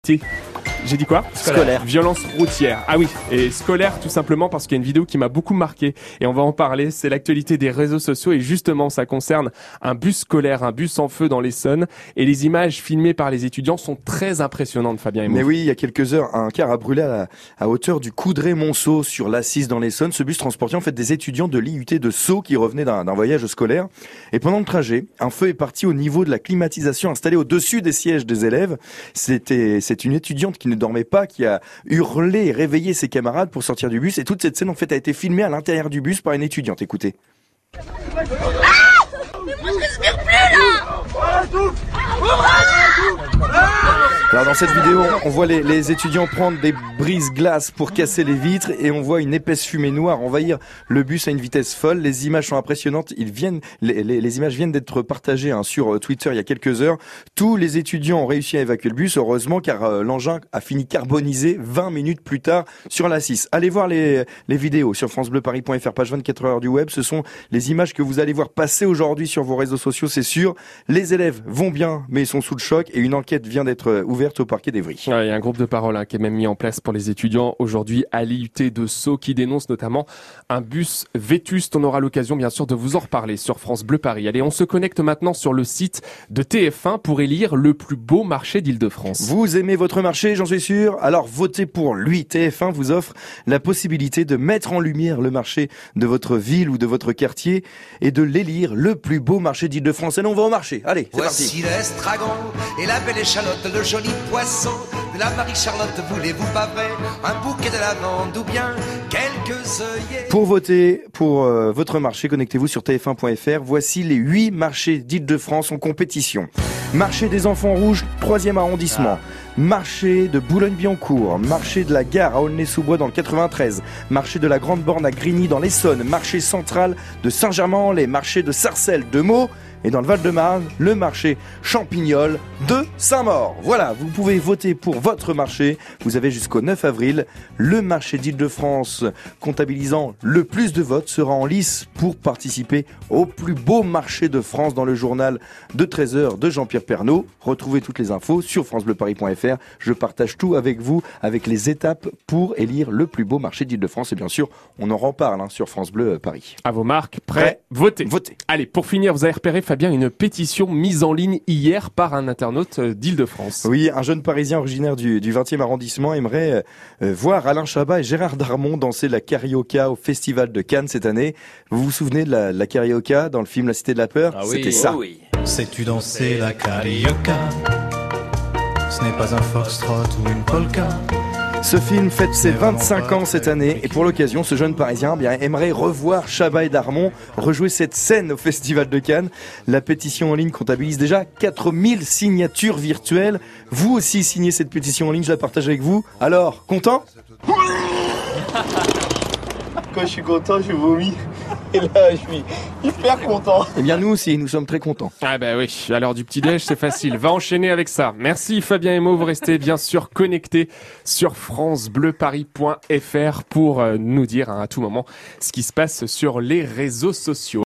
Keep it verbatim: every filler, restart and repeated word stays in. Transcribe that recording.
T. J'ai dit quoi ? Scolaire. Violence routière. Ah oui, et scolaire tout simplement parce qu'il y a une vidéo qui m'a beaucoup marqué et on va en parler. C'est l'actualité des réseaux sociaux et justement ça concerne un bus scolaire, un bus en feu dans l'Essonne et les images filmées par les étudiants sont très impressionnantes, Fabien et moi. Mais oui, il y a quelques heures, un car a brûlé à, la, à hauteur du Coudray-Monceau sur l'A six dans l'Essonne. Ce bus transportait en fait des étudiants de l'I U T de Sceaux qui revenaient d'un, d'un voyage scolaire. Et pendant le trajet, un feu est parti au niveau de la climatisation installée au-dessus des sièges des élèves. C'était, c'est une étudiante qui ne dormait pas, qui a hurlé et réveillé ses camarades pour sortir du bus. Et toute cette scène en fait a été filmée à l'intérieur du bus par une étudiante. Écoutez. Ah, mais moi je respire plus là. Alors dans cette vidéo, on voit les, les étudiants prendre des brise-glaces pour casser les vitres et on voit une épaisse fumée noire envahir le bus à une vitesse folle. Les images sont impressionnantes. Ils viennent, les, les, les images viennent d'être partagées hein, sur Twitter il y a quelques heures. Tous les étudiants ont réussi à évacuer le bus, heureusement, car euh, l'engin a fini carbonisé vingt minutes plus tard sur l'A six. Allez voir les, les vidéos sur francebleuparis point fr, page vingt-quatre heures du web. Ce sont les images que vous allez voir passer aujourd'hui sur vos réseaux sociaux, c'est sûr. Les élèves vont bien, mais ils sont sous le choc et une enquête vient d'être ouverte au parquet d'Evry. Ouais, il y a un groupe de parole hein, qui est même mis en place pour les étudiants aujourd'hui à l'I U T de Sceaux qui dénonce notamment un bus vétuste. On aura l'occasion bien sûr de vous en reparler sur France Bleu Paris. Allez, on se connecte maintenant sur le site de T F un pour élire le plus beau marché d'Île-de-France. Vous aimez votre marché, j'en suis sûr. Alors votez pour lui. T F un vous offre la possibilité de mettre en lumière le marché de votre ville ou de votre quartier et de l'élire le plus beau marché d'Île-de-France. Et non, on va au marché. Allez, c'est Voici parti. l'estragon et la belle échalote, le joli poisson de la Marie-Charlotte, voulez-vous pas vrai un bouquet de lavande ou bien quelques œillets. Pour voter pour euh, votre marché, connectez-vous sur T F un point F R. Voici les huit marchés d'Île-de-France en compétition. Marché des Enfants Rouges, troisième arrondissement. Marché de Boulogne-Billancourt, marché de la Gare à Aulnay-sous-Bois dans le quatre-vingt-treize, marché de la Grande Borne à Grigny dans l'Essonne, marché central de Saint-Germain-en-Laye, marché de Sarcelles de Meaux et dans le Val-de-Marne, le marché Champignol de Saint-Maur. Voilà, vous pouvez voter pour votre marché. Vous avez jusqu'au neuf avril. Le marché d'Île-de-France comptabilisant le plus de votes sera en lice pour participer au plus beau marché de France dans le journal de treize heures de Jean-Pierre Pernaut. Retrouvez toutes les infos sur francebleuparis point F R. Je partage tout avec vous, avec les étapes pour élire le plus beau marché d'Île-de-France. Et bien sûr, on en reparle hein, sur France Bleu Paris. À vos marques, prêts, Prêt, votez. Votez. Allez, pour finir, vous avez repéré Fabien une pétition mise en ligne hier par un internaute d'Île-de-France. Oui, un jeune Parisien originaire du, du vingtième arrondissement aimerait euh, voir Alain Chabat et Gérard Darmon danser la carioca au Festival de Cannes cette année. Vous vous souvenez de la, la carioca dans le film La Cité de la Peur ? Ah oui, C'était ça. oh oui. Sais-tu danser la carioca ? Ce n'est pas un foxtrot ou une polka. Ce film fête ses vingt-cinq ans cette année et pour l'occasion, ce jeune Parisien bien, aimerait revoir Chabat et Darmon rejouer cette scène au Festival de Cannes. La pétition en ligne comptabilise déjà quatre mille signatures virtuelles. Vous aussi signez cette pétition en ligne, je la partage avec vous. Alors, content ? Quand je suis content, je vomis. Et là, je suis hyper content. Eh bien, nous aussi, nous sommes très contents. Ah bah oui, à l'heure du petit-déj, c'est facile. Va enchaîner avec ça. Merci Fabien et Mo, vous restez bien sûr connectés sur francebleuparis point F R pour nous dire hein, à tout moment ce qui se passe sur les réseaux sociaux.